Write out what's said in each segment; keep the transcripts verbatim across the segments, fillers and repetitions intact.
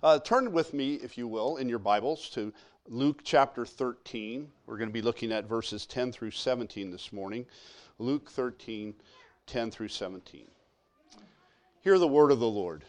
Uh, turn with me, if you will, in your Bibles to Luke chapter thirteen. We're going to be looking at verses ten through seventeen this morning. Luke thirteen, ten through seventeen. Hear the word of the Lord.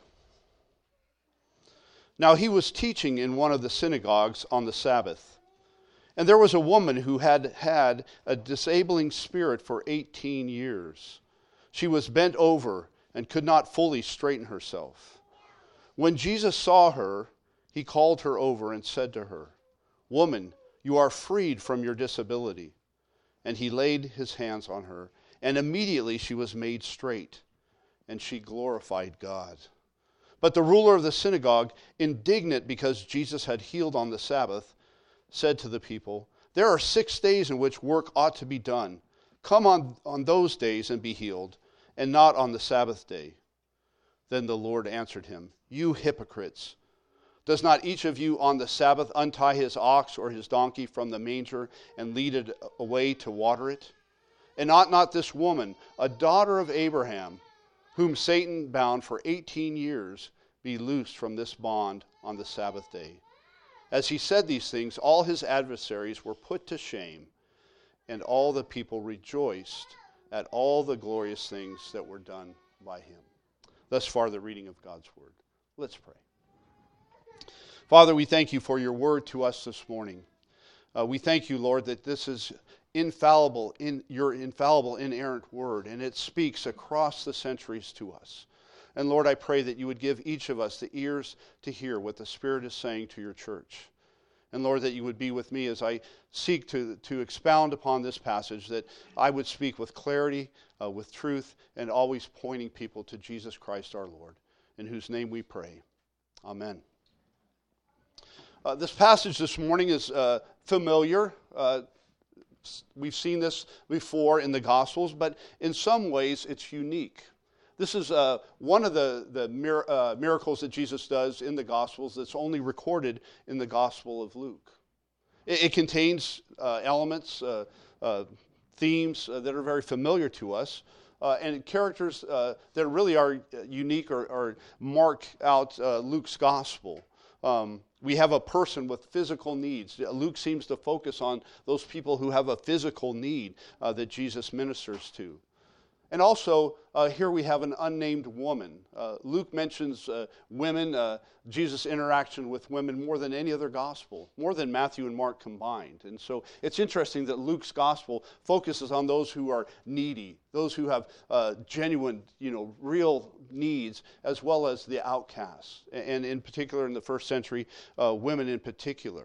Now he was teaching in one of the synagogues on the Sabbath. And there was a woman who had had a disabling spirit for eighteen years. She was bent over and could not fully straighten herself. When Jesus saw her, he called her over and said to her, "Woman, you are freed from your disability." And he laid his hands on her, and immediately she was made straight, and she glorified God. But the ruler of the synagogue, indignant because Jesus had healed on the Sabbath, said to the people, "There are six days in which work ought to be done. Come on, on those days and be healed, and not on the Sabbath day." Then the Lord answered him, "You hypocrites! Does not each of you on the Sabbath untie his ox or his donkey from the manger and lead it away to water it? And ought not this woman, a daughter of Abraham, whom Satan bound for eighteen years, be loosed from this bond on the Sabbath day?" As he said these things, all his adversaries were put to shame, and all the people rejoiced at all the glorious things that were done by him. Thus far, the reading of God's word. Let's pray. Father, we thank you for your word to us this morning. Uh, we thank you, Lord, that this is infallible, in your infallible, inerrant word, and it speaks across the centuries to us. And Lord, I pray that you would give each of us the ears to hear what the Spirit is saying to your church. And Lord, that you would be with me as I seek to, to expound upon this passage, that I would speak with clarity, uh, with truth, and always pointing people to Jesus Christ our Lord, in whose name we pray. Amen. Uh, this passage this morning is uh, familiar. Uh, we've seen this before in the Gospels, but in some ways it's unique. This is uh, one of the, the mir- uh, miracles that Jesus does in the Gospels that's only recorded in the Gospel of Luke. It, it contains uh, elements, uh, uh, themes uh, that are very familiar to us, uh, and characters uh, that really are unique or, or mark out uh, Luke's Gospel. Um, we have a person with physical needs. Luke seems to focus on those people who have a physical need uh, that Jesus ministers to. And also, uh, here we have an unnamed woman. Uh, Luke mentions uh, women, uh, Jesus' interaction with women more than any other gospel, more than Matthew and Mark combined. And so it's interesting that Luke's gospel focuses on those who are needy, those who have uh, genuine, you know, real needs, as well as the outcasts, and in particular in the first century, uh, women in particular.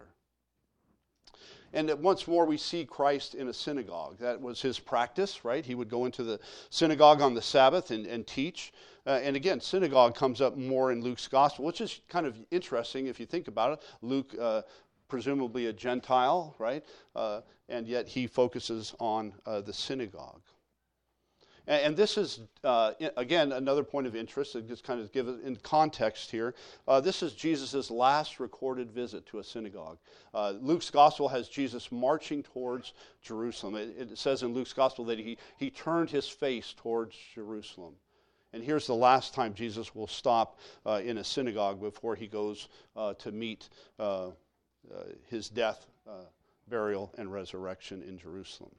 And once more, we see Christ in a synagogue. That was his practice, right? He would go into the synagogue on the Sabbath and, and teach. Uh, and again, synagogue comes up more in Luke's gospel, which is kind of interesting if you think about it. Luke, uh, presumably a Gentile, right? Uh, and yet he focuses on uh, the synagogue. And, and this is, uh, again, another point of interest that just kind of give it in context here. Uh, this is Jesus' last recorded visit to a synagogue. Uh, Luke's gospel has Jesus marching towards Jerusalem. It, it says in Luke's gospel that he, he turned his face towards Jerusalem. And here's the last time Jesus will stop uh, in a synagogue before he goes uh, to meet uh, uh, his death, uh, burial, and resurrection in Jerusalem.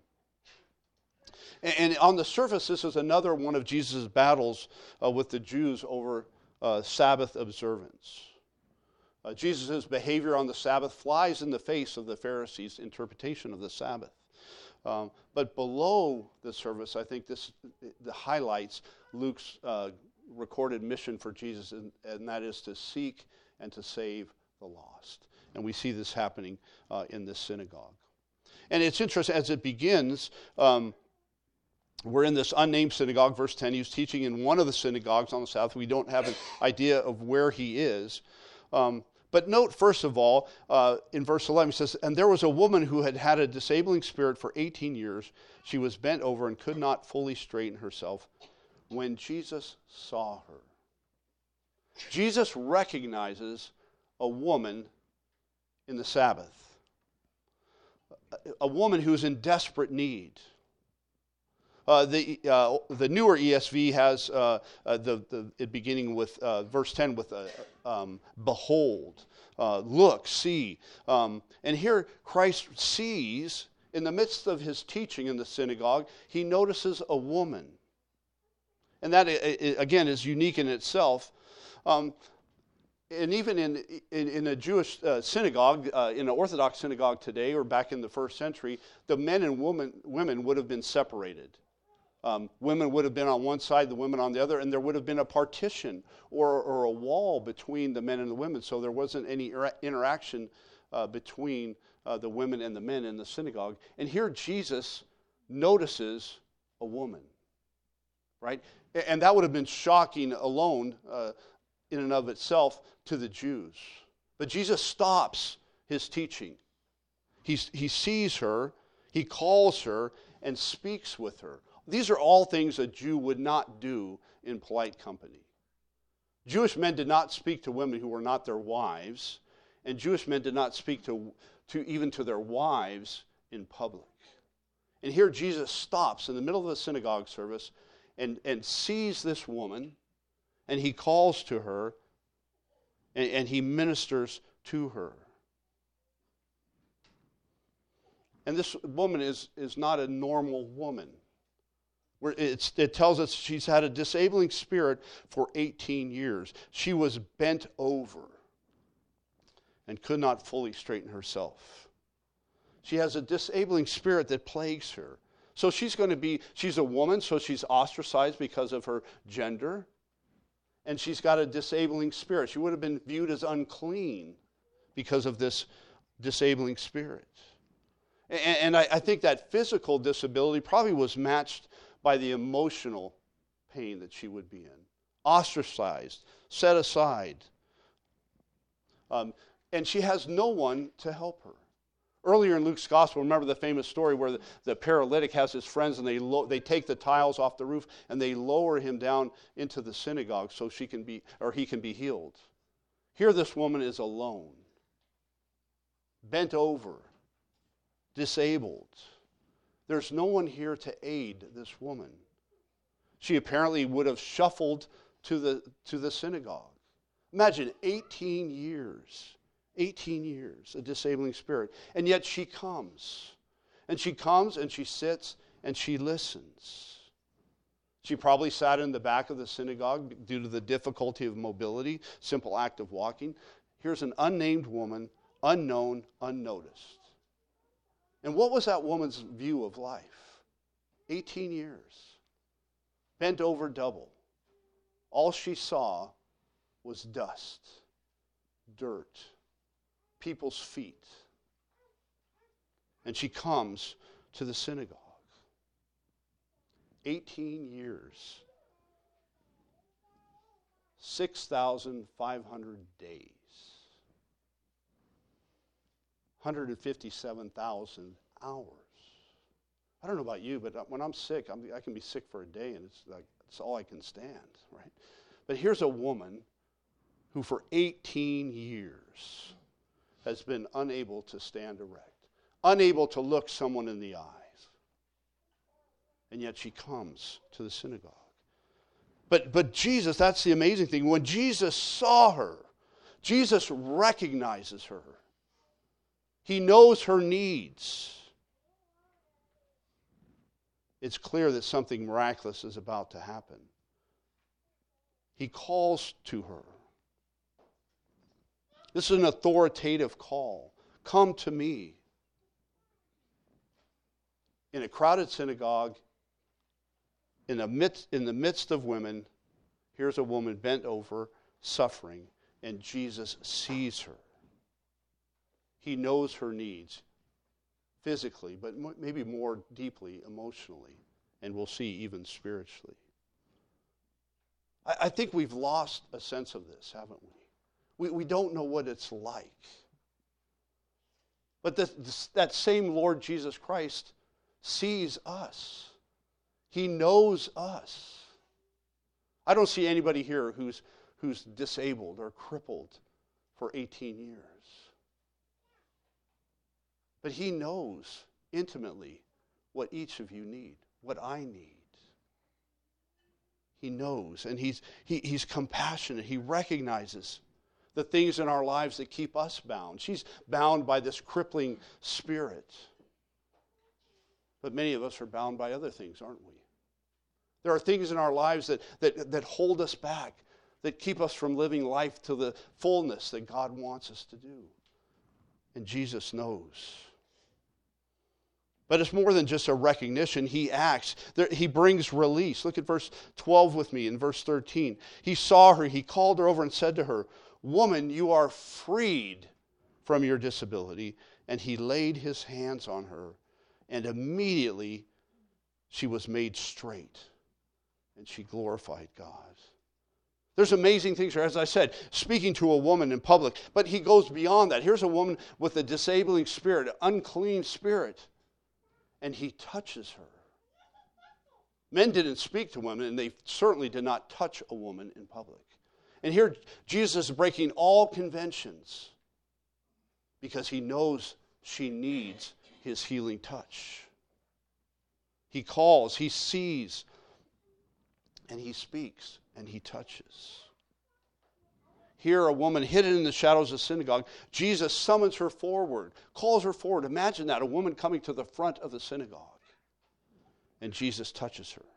And on the surface, this is another one of Jesus' battles uh, with the Jews over uh, Sabbath observance. Uh, Jesus' behavior on the Sabbath flies in the face of the Pharisees' interpretation of the Sabbath. Um, but below the surface, I think this the highlights Luke's uh, recorded mission for Jesus, and, and that is to seek and to save the lost. And we see this happening uh, in this synagogue. And it's interesting, as it begins, um, we're in this unnamed synagogue, verse ten. He was teaching in one of the synagogues on the Sabbath. We don't have an idea of where he is. Um, but note, first of all, uh, in verse eleven, he says, "And there was a woman who had had a disabling spirit for eighteen years. She was bent over and could not fully straighten herself. When Jesus saw her." Jesus recognizes a woman in the Sabbath, a woman who's in desperate need. Uh, the uh, the newer E S V has uh, uh, the, the it beginning with uh, verse ten with uh, um, behold, uh, look, see. Um, and here Christ sees, in the midst of his teaching in the synagogue, he notices a woman. And that, again, is unique in itself. Um, and even in, in, in a Jewish uh, synagogue, uh, in an Orthodox synagogue today, or back in the first century, the men and women, women would have been separated. Um, women would have been on one side, the women on the other, and there would have been a partition or, or a wall between the men and the women, so there wasn't any interaction uh, between uh, the women and the men in the synagogue. And here Jesus notices a woman, right? And that would have been shocking alone uh, in and of itself to the Jews. But Jesus stops his teaching. He's, he sees her, he calls her, and speaks with her. These are all things a Jew would not do in polite company. Jewish men did not speak to women who were not their wives, and Jewish men did not speak to, to even to their wives in public. And here Jesus stops in the middle of a synagogue service and, and sees this woman, and he calls to her, and, and he ministers to her. And this woman is, is not a normal woman. Where it's, it tells us she's had a disabling spirit for eighteen years. She was bent over and could not fully straighten herself. She has a disabling spirit that plagues her. So she's going to be, she's a woman, so she's ostracized because of her gender. And she's got a disabling spirit. She would have been viewed as unclean because of this disabling spirit. And, and I, I think that physical disability probably was matched by the emotional pain that she would be in. Ostracized, set aside. Um, and she has no one to help her. Earlier in Luke's gospel, remember the famous story where the, the paralytic has his friends and they lo- they take the tiles off the roof and they lower him down into the synagogue so she can be, or he can be healed. Here this woman is alone, bent over, disabled. There's no one here to aid this woman. She apparently would have shuffled to the, to the synagogue. Imagine eighteen years, eighteen years, a disabling spirit. And yet she comes. And she comes and she sits and she listens. She probably sat in the back of the synagogue due to the difficulty of mobility, simple act of walking. Here's an unnamed woman, unknown, unnoticed. And what was that woman's view of life? eighteen years. Bent over double. All she saw was dust, dirt, people's feet. And she comes to the synagogue. eighteen years. six thousand five hundred days. one hundred fifty-seven thousand hours. I don't know about you, but when I'm sick, I'm, I can be sick for a day, and it's like it's all I can stand, right? But here's a woman who for eighteen years has been unable to stand erect, unable to look someone in the eyes, and yet she comes to the synagogue. But, but Jesus, that's the amazing thing. When Jesus saw her, Jesus recognizes her. He knows her needs. It's clear that something miraculous is about to happen. He calls to her. This is an authoritative call. Come to me. In a crowded synagogue, in the midst, in the midst of women, here's a woman bent over, suffering, and Jesus sees her. He knows her needs physically, but maybe more deeply emotionally, and we'll see even spiritually. I, I think we've lost a sense of this, haven't we? We, we don't know what it's like. But this, this, that same Lord Jesus Christ sees us. He knows us. I don't see anybody here who's, who's disabled or crippled for eighteen years. But he knows intimately what each of you need, what I need. He knows, and he's, he, he's compassionate. He recognizes the things in our lives that keep us bound. She's bound by this crippling spirit. But many of us are bound by other things, aren't we? There are things in our lives that, that, that hold us back, that keep us from living life to the fullness that God wants us to do. And Jesus knows. But it's more than just a recognition. He acts. There, he brings release. Look at verse twelve with me, in verse thirteen. He saw her. He called her over and said to her, "Woman, you are freed from your disability." And he laid his hands on her, and immediately she was made straight, and she glorified God. There's amazing things here, as I said, speaking to a woman in public. But he goes beyond that. Here's a woman with a disabling spirit, an unclean spirit. And he touches her. Men didn't speak to women, and they certainly did not touch a woman in public. And here Jesus is breaking all conventions because he knows she needs his healing touch. He calls, he sees, and he speaks, and he touches. Here, a woman hidden in the shadows of the synagogue, Jesus summons her forward, calls her forward. Imagine that, a woman coming to the front of the synagogue. And Jesus touches her.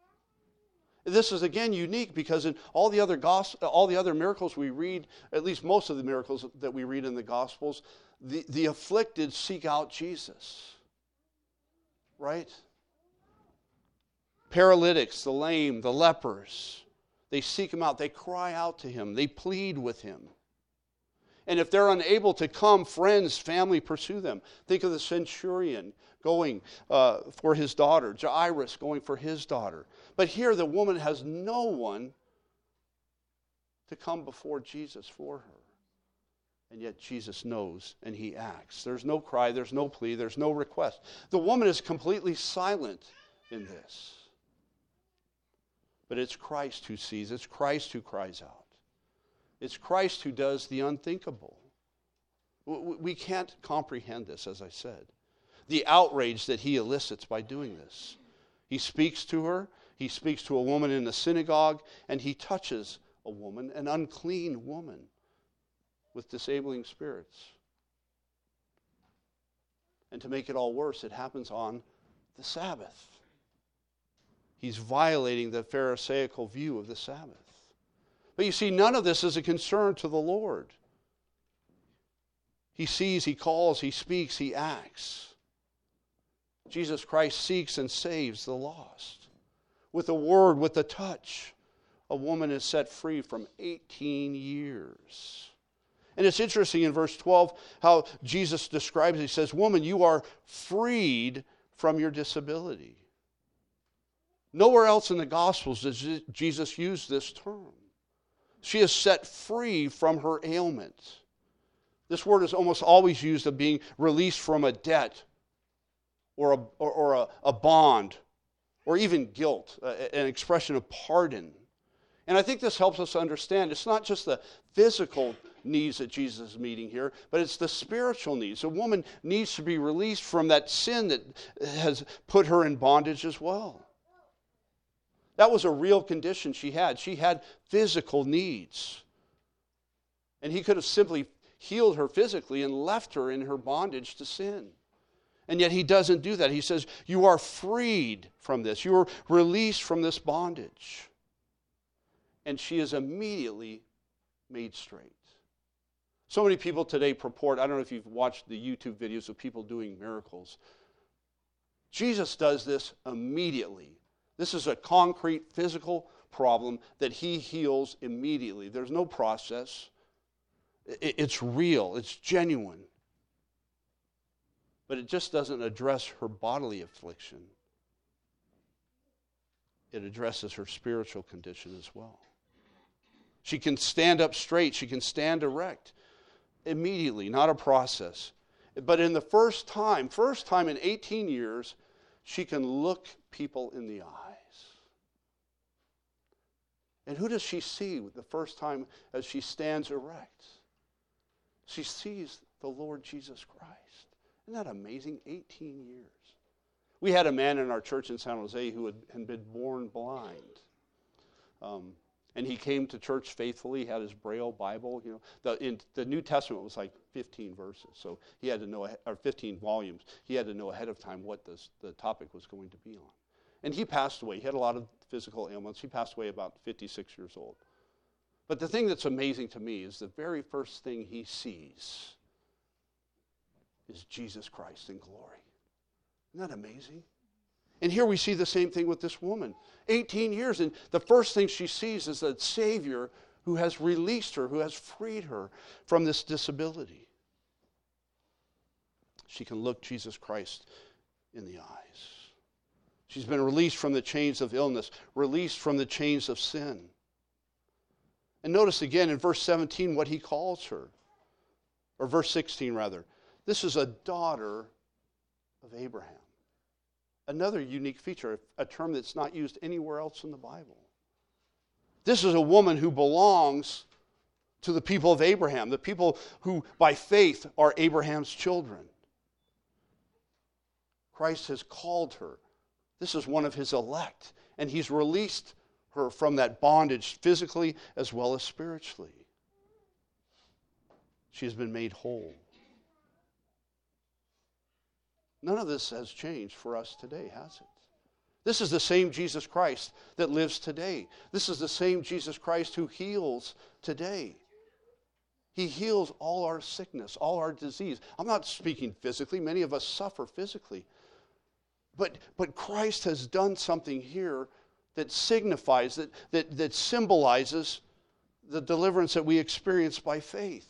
This is, again, unique because in all the other gospel, all the other miracles we read, at least most of the miracles that we read in the Gospels, the, the afflicted seek out Jesus. Right? Paralytics, the lame, the lepers, they seek him out. They cry out to him. They plead with him. And if they're unable to come, friends, family pursue them. Think of the centurion going uh, for his daughter, Jairus going for his daughter. But here the woman has no one to come before Jesus for her. And yet Jesus knows and he acts. There's no cry, there's no plea, there's no request. The woman is completely silent in this. But it's Christ who sees. It's Christ who cries out. It's Christ who does the unthinkable. We can't comprehend this, as I said. The outrage that he elicits by doing this. He speaks to her. He speaks to a woman in the synagogue. And he touches a woman, an unclean woman with disabling spirits. And to make it all worse, it happens on the Sabbath. He's violating the Pharisaical view of the Sabbath. But you see, none of this is a concern to the Lord. He sees, he calls, he speaks, he acts. Jesus Christ seeks and saves the lost. With a word, with a touch, a woman is set free from eighteen years. And it's interesting in verse twelve how Jesus describes it. He says, "Woman, you are freed from your disability." Nowhere else in the Gospels does Jesus use this term. She is set free from her ailment. This word is almost always used of being released from a debt or a, or, or a, a bond or even guilt, an expression of pardon. And I think this helps us understand it's not just the physical needs that Jesus is meeting here, but it's the spiritual needs. A woman needs to be released from that sin that has put her in bondage as well. That was a real condition she had. She had physical needs. And he could have simply healed her physically and left her in her bondage to sin. And yet he doesn't do that. He says, you are freed from this. You are released from this bondage. And she is immediately made straight. So many people today purport, I don't know if you've watched the YouTube videos of people doing miracles. Jesus does this immediately. This is a concrete physical problem that he heals immediately. There's no process. It's real. It's genuine. But it just doesn't address her bodily affliction. It addresses her spiritual condition as well. She can stand up straight. She can stand erect immediately, not a process. But in the first time, first time in eighteen years, she can look people in the eyes. And who does she see the first time as she stands erect? She sees the Lord Jesus Christ. Isn't that amazing? eighteen years. We had a man in our church in San Jose who had, had been born blind. Um, and he came to church faithfully. He had his Braille Bible. You know, the, in, the New Testament was like fifteen verses, so he had to know, or fifteen volumes. He had to know ahead of time what this, the topic was going to be on. And he passed away. He had a lot of physical ailments. He passed away about fifty-six years old. But the thing that's amazing to me is the very first thing he sees is Jesus Christ in glory. Isn't that amazing? And here we see the same thing with this woman. eighteen years, and the first thing she sees is the Savior who has released her, who has freed her from this disability. She can look Jesus Christ in the eyes. She's been released from the chains of illness, released from the chains of sin. And notice again in verse seventeen what he calls her, or verse sixteen rather. This is a daughter of Abraham. Another unique feature, a term that's not used anywhere else in the Bible. This is a woman who belongs to the people of Abraham, the people who by faith are Abraham's children. Christ has called her. This is one of his elect, and he's released her from that bondage physically as well as spiritually. She has been made whole. None of this has changed for us today, has it? This is the same Jesus Christ that lives today. This is the same Jesus Christ who heals today. He heals all our sickness, all our disease. I'm not speaking physically. Many of us suffer physically. But, but Christ has done something here that signifies, that, that, that symbolizes the deliverance that we experience by faith.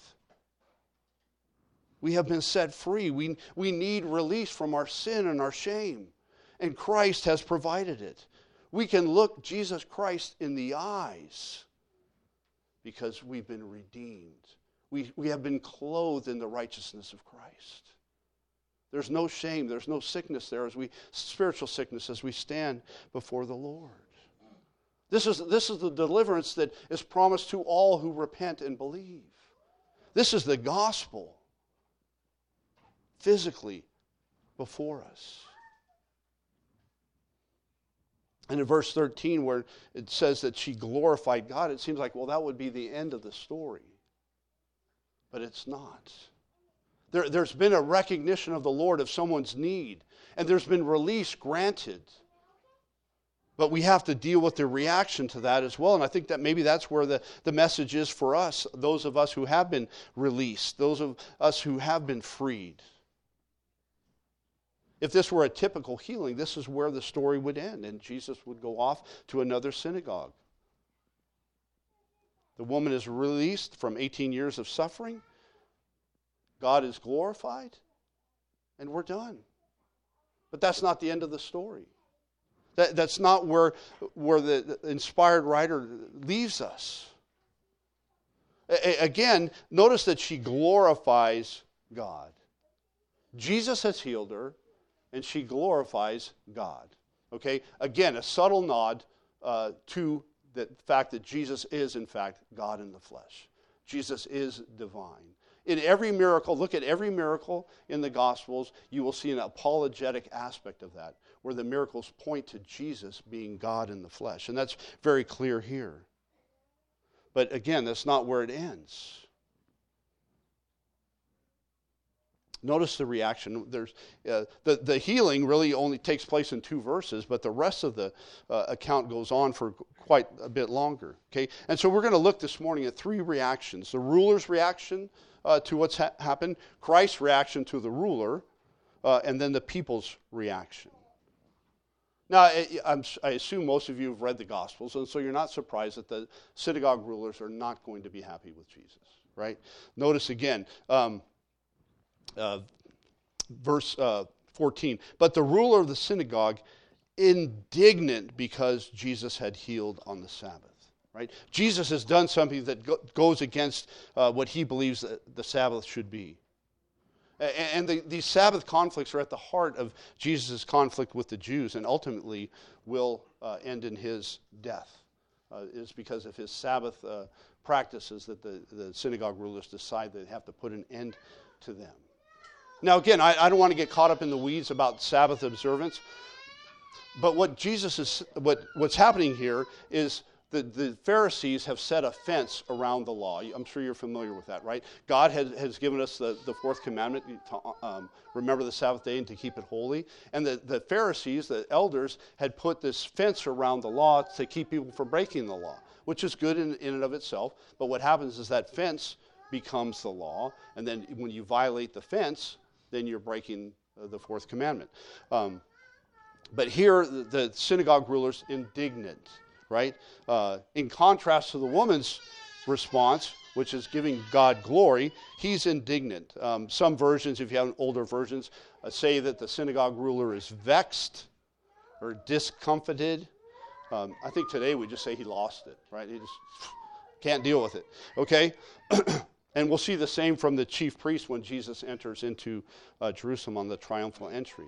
We have been set free. We, we need release from our sin and our shame. And Christ has provided it. We can look Jesus Christ in the eyes because we've been redeemed. We, we have been clothed in the righteousness of Christ. There's no shame. There's no sickness there, as we spiritual sickness as we stand before the Lord. This is, this is the deliverance that is promised to all who repent and believe. This is the gospel. Physically before us. And in verse thirteen, where it says that she glorified God, it seems like, well, that would be the end of the story. But it's not. There, there's been a recognition of the Lord of someone's need, and there's been release granted. But we have to deal with the reaction to that as well. And I think that maybe that's where the, the message is for us, those of us who have been released, those of us who have been freed. If this were a typical healing, this is where the story would end, and Jesus would go off to another synagogue. The woman is released from eighteen years of suffering. God is glorified, and we're done. But that's not the end of the story. That, that's not where, where the, the inspired writer leaves us. A, again, notice that she glorifies God. Jesus has healed her, and she glorifies God. Okay? Again, a subtle nod uh, to the fact that Jesus is, in fact, God in the flesh. Jesus is divine. In every miracle, look at every miracle in the Gospels, you will see an apologetic aspect of that, where the miracles point to Jesus being God in the flesh. And that's very clear here. But again, that's not where it ends. Notice the reaction. There's uh, the, the healing really only takes place in two verses, but the rest of the uh, account goes on for quite a bit longer. Okay, and so we're going to look this morning at three reactions. The ruler's reaction uh, to what's ha- happened, Christ's reaction to the ruler, uh, and then the people's reaction. Now, I, I'm, I assume most of you have read the Gospels, and so you're not surprised that the synagogue rulers are not going to be happy with Jesus, right? Notice again, um, Uh, verse uh, fourteen, but the ruler of the synagogue, indignant because Jesus had healed on the Sabbath, right? Jesus has done something that go- goes against uh, what he believes that the Sabbath should be. A- and the, these Sabbath conflicts are at the heart of Jesus' conflict with the Jews, and ultimately will uh, end in his death. Uh, is because of his Sabbath uh, practices that the, the synagogue rulers decide they have to put an end to them. Now, again, I, I don't want to get caught up in the weeds about Sabbath observance, but what Jesus is, what, what's happening here is the, the Pharisees have set a fence around the law. I'm sure you're familiar with that, right? God has, has given us the, the fourth commandment, to um, remember the Sabbath day and to keep it holy. And the, the Pharisees, the elders, had put this fence around the law to keep people from breaking the law, which is good in, in and of itself. But what happens is that fence becomes the law, and then when you violate the fence, then you're breaking uh, the fourth commandment. Um, but here, the, the synagogue ruler's indignant, right? Uh, in contrast to the woman's response, which is giving God glory, he's indignant. Um, some versions, if you have older versions, uh, say that the synagogue ruler is vexed or discomfited. Um, I think today we just say he lost it, right? He just can't deal with it, okay? And we'll see the same from the chief priest when Jesus enters into uh, Jerusalem on the triumphal entry.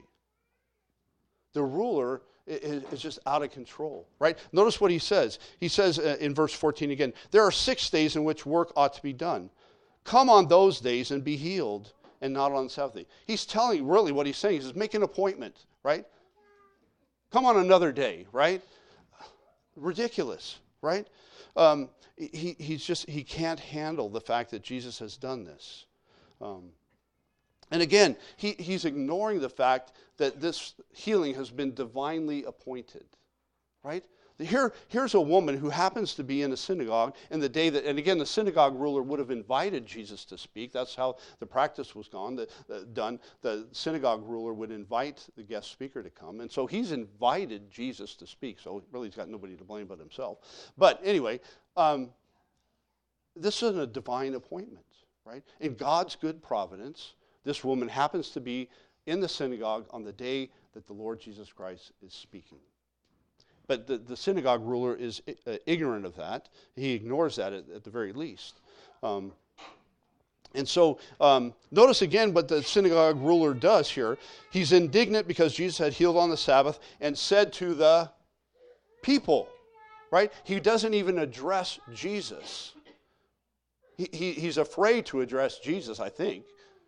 The ruler is, is just out of control, right? Notice what he says. He says uh, in verse fourteen again, there are six days in which work ought to be done. Come on those days and be healed, and not on the Sabbath day. He's telling, really what he's saying, he says, make an appointment, right? Come on another day, right? Ridiculous, right? Um, he, he's just, he can't handle the fact that Jesus has done this. Um, and again, he, he's ignoring the fact that this healing has been divinely appointed, right? Here, here's a woman who happens to be in a synagogue in the day that, and again, the synagogue ruler would have invited Jesus to speak. That's how the practice was gone, the, uh, done. The synagogue ruler would invite the guest speaker to come. And so he's invited Jesus to speak. So really he's got nobody to blame but himself. But anyway, um, this is a divine appointment, right? In God's good providence, this woman happens to be in the synagogue on the day that the Lord Jesus Christ is speaking. But the, the synagogue ruler is uh, ignorant of that. He ignores that at, at the very least. Um, and so um, notice again what the synagogue ruler does here. He's indignant because Jesus had healed on the Sabbath and said to the people, right? He doesn't even address Jesus. He, he, he's afraid to address Jesus, I think.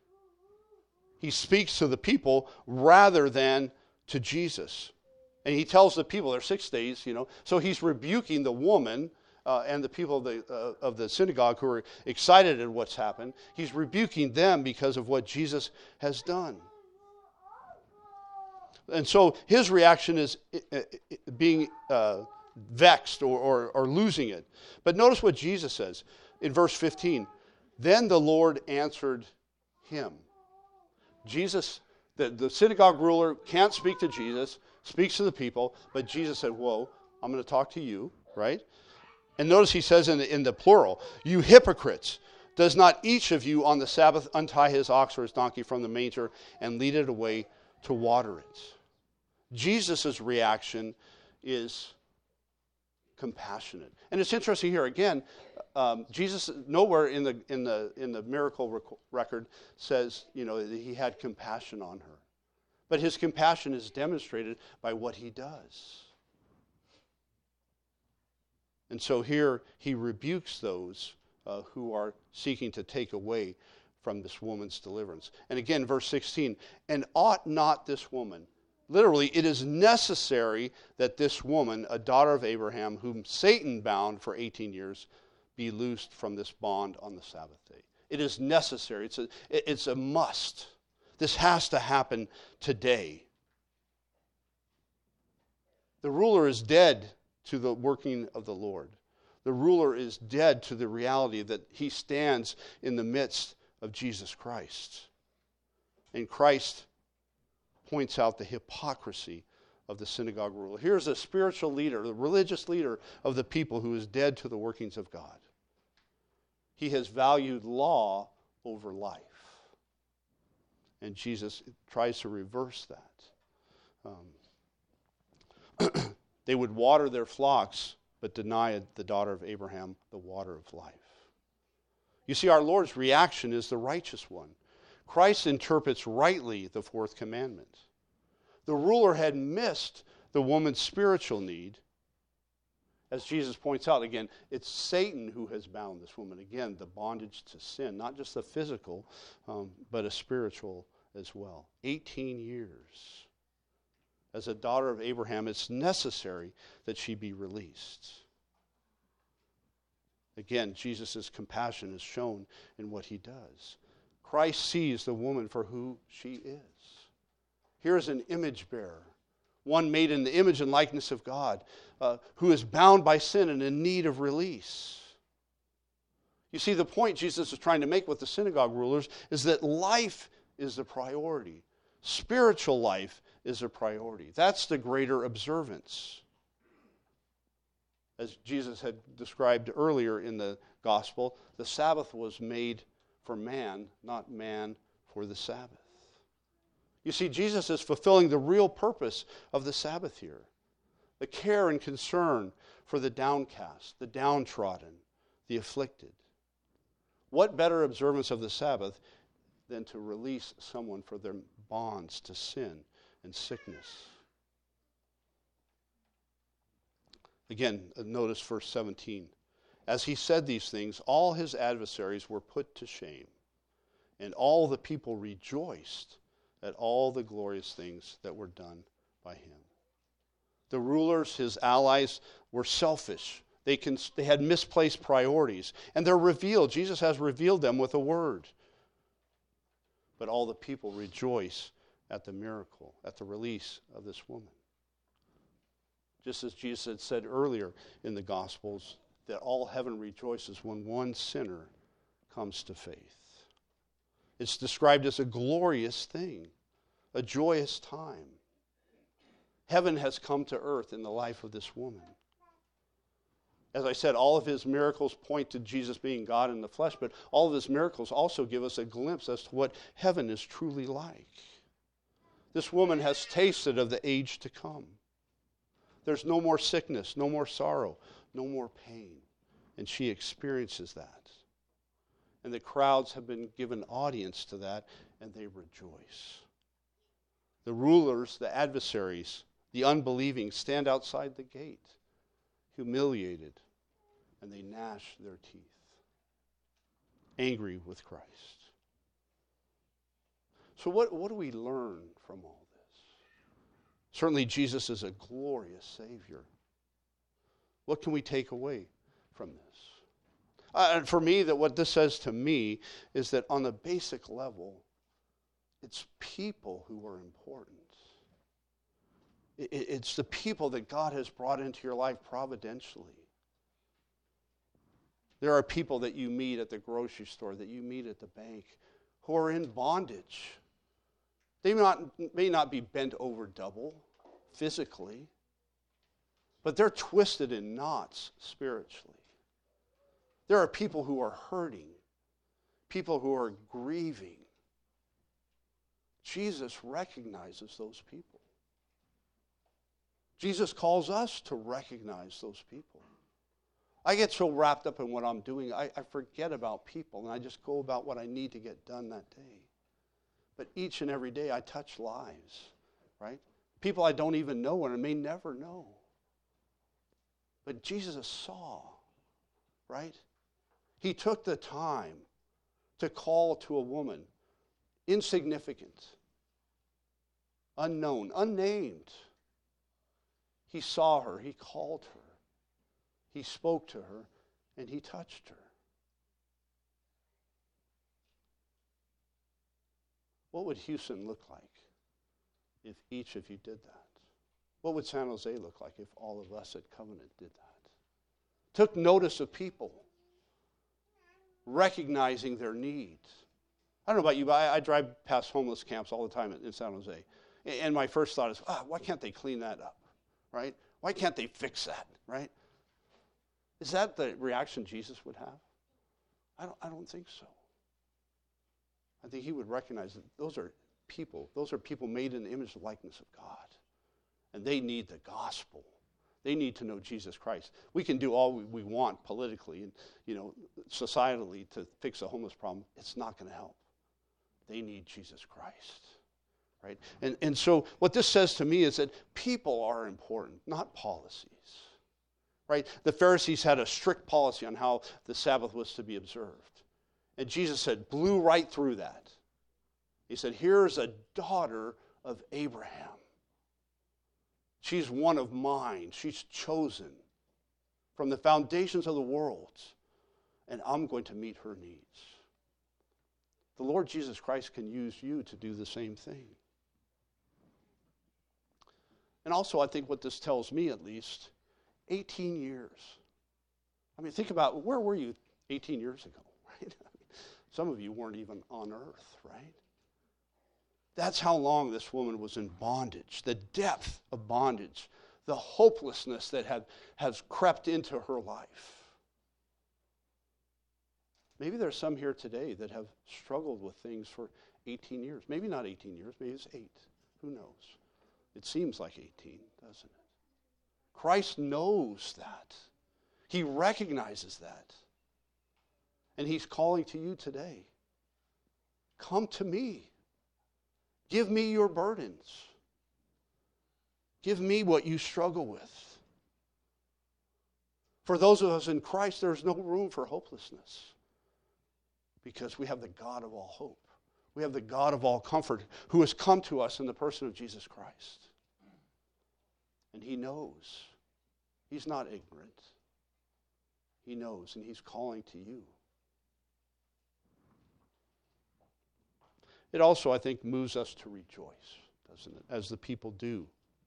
He speaks to the people rather than to Jesus. And he tells the people, there are six days, you know. So he's rebuking the woman uh, and the people of the, uh, of the synagogue who are excited at what's happened. He's rebuking them because of what Jesus has done. And so his reaction is uh, being uh, vexed or, or, or losing it. But notice what Jesus says in verse fifteen. Then the Lord answered him. Jesus, the, the synagogue ruler can't speak to Jesus, speaks to the people, but Jesus said, whoa, I'm going to talk to you, right? And notice he says in the, in the plural, you hypocrites, does not each of you on the Sabbath untie his ox or his donkey from the manger and lead it away to water it? Jesus' reaction is compassionate. And it's interesting here, again, um, Jesus nowhere in the in the in the miracle rec- record says, you know, that he had compassion on her. But his compassion is demonstrated by what he does. And so here he rebukes those uh, who are seeking to take away from this woman's deliverance. And again, verse sixteen, and ought not this woman, literally, it is necessary that this woman, a daughter of Abraham, whom Satan bound for eighteen years, be loosed from this bond on the Sabbath day. It is necessary. It's a, it's a must. This has to happen today. The ruler is dead to the working of the Lord. The ruler is dead to the reality that he stands in the midst of Jesus Christ. And Christ points out the hypocrisy of the synagogue ruler. Here's a spiritual leader, the religious leader of the people who is dead to the workings of God. He has valued law over life. And Jesus tries to reverse that. Um, they would water their flocks, but deny the daughter of Abraham the water of life. You see, our Lord's reaction is the righteous one. Christ interprets rightly the fourth commandment. The ruler had missed the woman's spiritual need. As Jesus points out, again, it's Satan who has bound this woman. Again, the bondage to sin, not just the physical, um, but a spiritual as well. eighteen years. As a daughter of Abraham, it's necessary that she be released. Again, Jesus' compassion is shown in what he does. Christ sees the woman for who she is. Here is an image bearer, one made in the image and likeness of God, uh, who is bound by sin and in need of release. You see, the point Jesus is trying to make with the synagogue rulers is that life is the priority. Spiritual life is a priority. That's the greater observance. As Jesus had described earlier in the gospel, the Sabbath was made for man, not man for the Sabbath. You see, Jesus is fulfilling the real purpose of the Sabbath here. The care and concern for the downcast, the downtrodden, the afflicted. What better observance of the Sabbath than to release someone from their bonds to sin and sickness? Again, notice verse seventeen. As he said these things, all his adversaries were put to shame, and all the people rejoiced at all the glorious things that were done by him. The rulers, his allies, were selfish. They, can, they had misplaced priorities, and they're revealed. Jesus has revealed them with a word. But all the people rejoice at the miracle, at the release of this woman. Just as Jesus had said earlier in the Gospels, that all heaven rejoices when one sinner comes to faith. It's described as a glorious thing, a joyous time. Heaven has come to earth in the life of this woman. As I said, all of his miracles point to Jesus being God in the flesh, but all of his miracles also give us a glimpse as to what heaven is truly like. This woman has tasted of the age to come. There's no more sickness, no more sorrow, no more pain. And she experiences that. And the crowds have been given audience to that, and they rejoice. The rulers, the adversaries, the unbelieving stand outside the gate, humiliated, and they gnash their teeth, angry with Christ. So what, what do we learn from all this? Certainly Jesus is a glorious Savior. What can we take away from this? Uh, and for me, that what this says to me is that on a basic level, it's people who are important. It, it's the people that God has brought into your life providentially. There are people that you meet at the grocery store, that you meet at the bank, who are in bondage. They may not, may not be bent over double physically, but they're twisted in knots spiritually. There are people who are hurting, people who are grieving. Jesus recognizes those people. Jesus calls us to recognize those people. I get so wrapped up in what I'm doing, I, I forget about people, and I just go about what I need to get done that day. But each and every day I touch lives, right? People I don't even know and I may never know. But Jesus saw, right? He took the time to call to a woman, insignificant, unknown, unnamed. He saw her, he called her, he spoke to her, and he touched her. What would Houston look like if each of you did that? What would San Jose look like if all of us at Covenant did that? Took notice of people, recognizing their needs. I don't know about you, but I, I drive past homeless camps all the time in, in San Jose. And my first thought is, ah, why can't they clean that up, right? Why can't they fix that, right? Is that the reaction Jesus would have? I don't, I don't think so. I think he would recognize that those are people. Those are people made in the image and likeness of God. And they need the gospel. They need to know Jesus Christ. We can do all we, we want politically and, you know, societally to fix a homeless problem. It's not going to help. They need Jesus Christ, right? And, and so what this says to me is that people are important, not policies, right? The Pharisees had a strict policy on how the Sabbath was to be observed. And Jesus said, blew right through that. He said, here's a daughter of Abraham. She's one of mine. She's chosen from the foundations of the world. and I'm going to meet her needs. The Lord Jesus Christ can use you to do the same thing. And also, I think what this tells me, at least, eighteen years. I mean, think about, where were you eighteen years ago, right? Some of you weren't even on earth, right? That's how long this woman was in bondage, the depth of bondage, the hopelessness that had, has crept into her life. Maybe there's some here today that have struggled with things for eighteen years. Maybe not eighteen years, maybe it's eight. Who knows? It seems like eighteen, doesn't it? Christ knows that. He recognizes that. And he's calling to you today. Come to me. Give me your burdens. Give me what you struggle with. For those of us in Christ, there's no room for hopelessness, because we have the God of all hope. We have the God of all comfort who has come to us in the person of Jesus Christ. And he knows. He's not ignorant. He knows, and he's calling to you. It also, I think, moves us to rejoice, doesn't it? As the people do.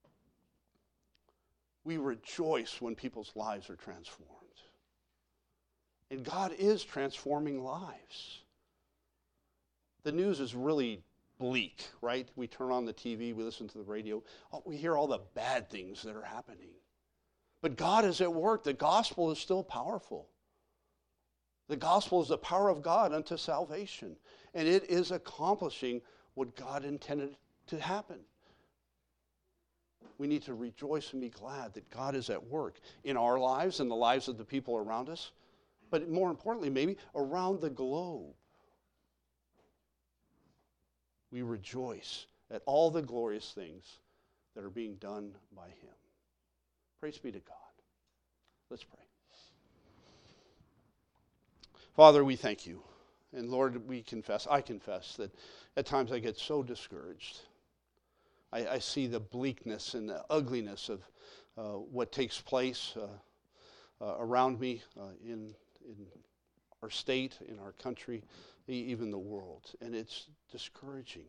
We rejoice when people's lives are transformed. And God is transforming lives. The news is really bleak, right? We turn on the T V, we listen to the radio, we hear all the bad things that are happening. But God is at work. The gospel is still powerful. The gospel is the power of God unto salvation. And it is accomplishing what God intended to happen. We need to rejoice and be glad that God is at work in our lives and the lives of the people around us, but more importantly, maybe around the globe. We rejoice at all the glorious things that are being done by him. Praise be to God. Let's pray. Father, we thank you. And Lord, we confess, I confess that at times I get so discouraged. I, I see the bleakness and the ugliness of uh, what takes place uh, uh, around me uh, in, in our state, in our country, even the world. And it's discouraging.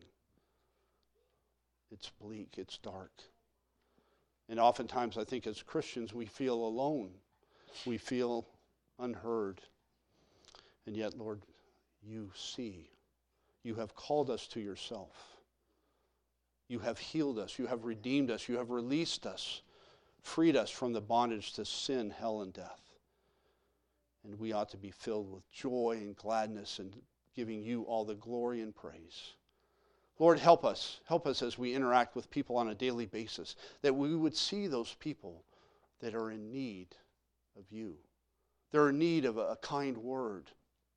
It's bleak. It's dark. And oftentimes I think as Christians we feel alone. We feel unheard. And yet, Lord, you see. You have called us to yourself. You have healed us. You have redeemed us. You have released us, freed us from the bondage to sin, hell, and death. And we ought to be filled with joy and gladness and giving you all the glory and praise. Lord, help us. Help us as we interact with people on a daily basis, that we would see those people that are in need of you. They're in need of a kind word.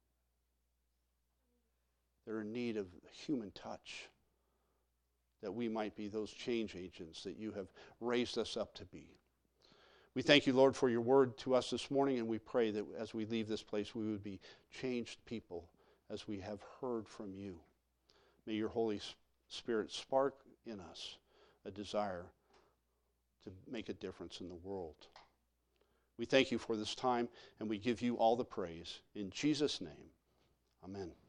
They're in need of human touch, that we might be those change agents that you have raised us up to be. We thank you, Lord, for your word to us this morning, and we pray that as we leave this place, we would be changed people as we have heard from you. May your Holy Spirit spark in us a desire to make a difference in the world. We thank you for this time, and we give you all the praise. In Jesus' name, amen.